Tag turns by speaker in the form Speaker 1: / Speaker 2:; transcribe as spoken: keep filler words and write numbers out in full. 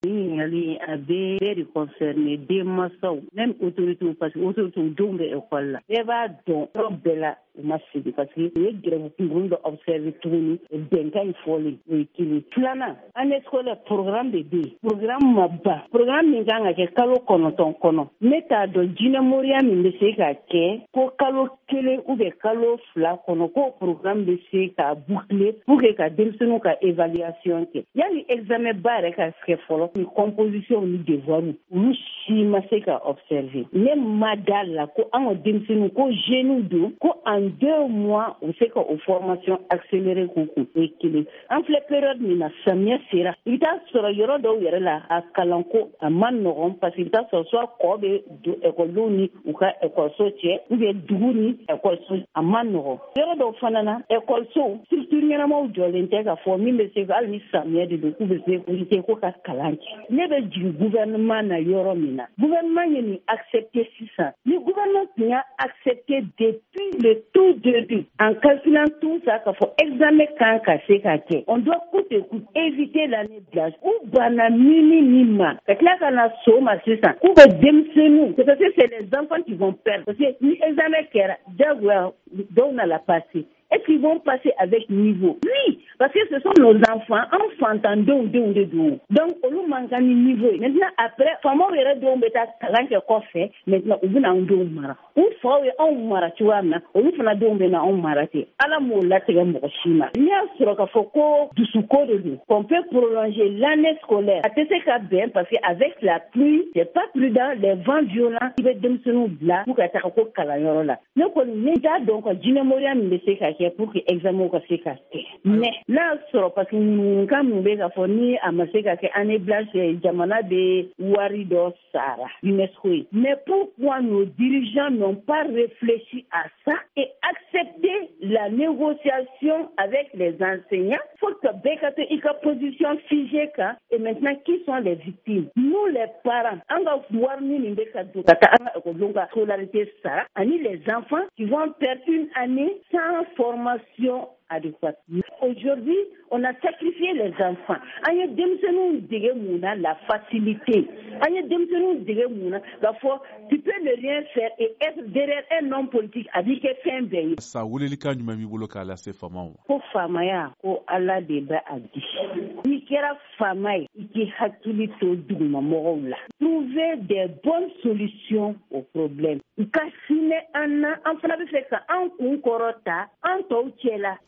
Speaker 1: ɲininkali a bɛ bɛɛ de concerné den mansaw même autorités parce que autorités denw bɛ école la bɛɛ b'a dɔn yɔrɔ bɛɛ la u ma sigi parce que u ye grève kunkurunin dɔ observé tuguni bɛnkan in fɔlen o ye kelen filanan année scolaire programme de bɛ yen programme ma ban programme min kan ka kɛ kalo kɔnɔntɔn kɔnɔ ne t'a dɔn jinɛmoriya min bɛ se ka kɛ ko kalo kelen ou bien kalo fila kɔnɔ k'o programme bɛ se ka boucler pour que ka denmisɛnninw ka évaluation kɛ yanni examen ba yɛrɛ ka kɛ fɔlɔ ni composition ni devoir olu si ma se ka observer ne ma da la ko an ka denmisɛnninw ko jeunes don ko en deux mois u se ka o formation accélérée k'u kun o ye kelen an filɛ période min na samiyɛ sera i bɛ taa sɔrɔ yɔrɔ dɔw yɛrɛ la a kalanko a ma nɔgɔn parce que i bɛ taa sɔrɔ soit kɔ bɛ don ekɔlidenw ni u ka ekɔliso cɛ ou bien dugu ni ekɔliso a ma nɔgɔn yɔrɔ dɔw fana na ekɔliso structure ɲɛnamaw jɔlen tɛ k'a fɔ min bɛ se ka hali ni samiyɛ de don k'u bɛ se k'u se ko ka kalan kɛ ne bɛ jigin gouvernement na yɔrɔ min na gouvernement ye nin accepté sisan ni gouvernement tun y'a accepté depuis le tout début en calculant tout ça k'a fɔ examen kan ka se ka kɛ on doit coûte et coûte éviter l'année blanche u banna mini min ma ka tila ka na so ma sisan k'u bɛ denmisɛnninw c'est parce que c'est les enfants qui vont perdre parce que ni examen kɛra diyagoya dɔw na la passer. Est-ce qu'ils vont passer avec niveau? Oui, parce que ce sont nos enfants, enfants, donc, donc, donc. Donc, on manque un niveau. Maintenant, après, comment on va dire que qu'on fait, maintenant, on va en donner mara. On fait un mara, tu vois, on va faire donner un mara. À la mot, là, c'est un mochima. Il y a sur le foko du souko de nous. On peut prolonger l'année scolaire. À T C K B, parce qu'avec la pluie, c'est pas prudent, les vents violents, qui va donner ce nom là, pour qu'à ta kalayon là. Donc, on est déjà, donc, Dinamoria, mais c'est pour que examen ka se ka kɛ mais n'a sɔrɔ parce que nka mun bɛ ka fɔ ni a ma se ka kɛ année blanche jamana bɛ wari dɔ sara UNESCO ye mais pourquoi nos dirigeants n'ont pas réfléchi à ça et accepté la négociation avec les enseignants faut que bɛɛ ka to i ka position figée kan et maintenant qui sont les victimes nous les parents an ka wari min bɛ ka don ka taa an ka école ka scolarité sara ani les enfants qui vont perdre une année sans formation adéquate. Aujourd'hui, on a sacrifié les enfants. Anya demsenou dege mouna la facilité. Anya demsenou dege mouna la fois tu peux ne rien faire et être derrière un homme politique a dit que c'est un pays.
Speaker 2: Ça voulait le cas du même bolo kala c'est fama.
Speaker 1: Ko famaya ko ala de ba adi. Ni kera famay iki hakili to duguma mogo la. Trouver des bonnes solutions aux problèmes. Kasine anna an fana bɛ fɛ ka an kun kɔrɔta an tɔw cɛla